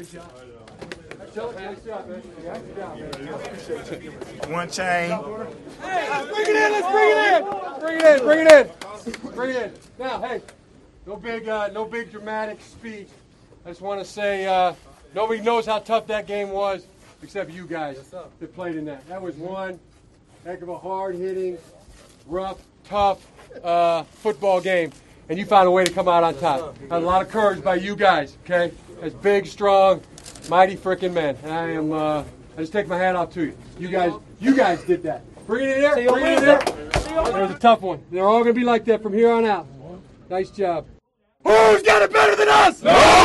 Good job. Nice job, man. Good job. One chain. Hey, bring it in. Let's bring it in. Bring it in. Bring it in. Bring it in. Now, hey, no big dramatic speech. I just want to say nobody knows how tough that game was except you guys that played in that. That was one heck of a hard-hitting, rough, tough football game, and you found a way to come out on top. Had a lot of courage by you guys. Okay, as big, strong, mighty freaking men. And I just take my hat off to you. You guys did that. Bring it in there. Bring it in there. There's a tough one. They're all going to be like that from here on out. Nice job. Who's got it better than us? No!